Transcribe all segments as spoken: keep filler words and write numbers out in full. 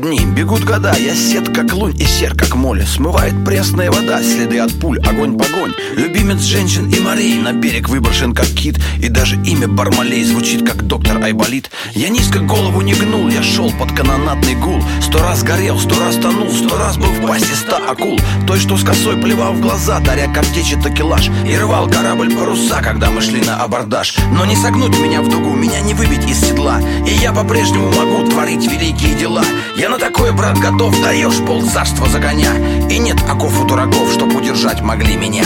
дни, бегут года. Я сед как лунь и сер как море. Смывает пресная вода, следы от пуль, огонь, погонь. Любимец женщин и морей на берег выброшен как кит. И даже имя Бармалей звучит как доктор Айболит. Я низко голову не гнул, я шел под канонадный гул. Сто раз горел, сто раз тонул, сто раз был в пасти ста акул. Той, что с косой плевал в глаза, даря картечи такелаж. И рвал корабль паруса, когда мы шли на абордаж. Но не согнуть меня в дугу, меня не выбить из седла. И я по-прежнему могу творить великие дела. Я на такое, брат, готов, даешь пол царства за коня. И нет оков у дураков, чтоб удержать могли меня.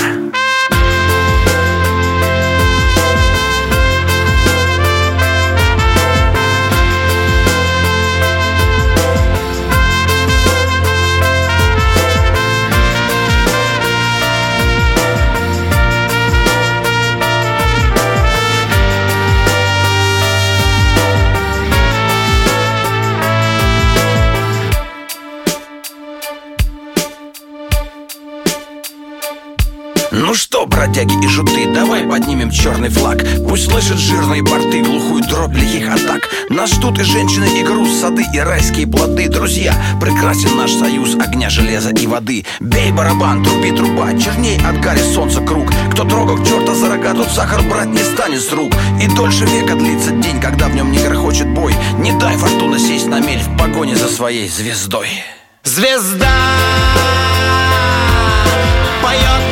Ну что, бродяги и шуты, давай поднимем черный флаг. Пусть слышат жирные порты, глухую дробь лихих атак. Нас ждут и женщины, и груз, сады, и райские плоды. Друзья, прекрасен наш союз огня, железа и воды. Бей барабан, труби труба, черней от гари солнца круг. Кто трогал черта за рога, тот сахар брать не станет с рук. И дольше века длится день, когда в нем не грохочет бой. Не дай фортуна сесть на мель в погоне за своей звездой. Звезда поет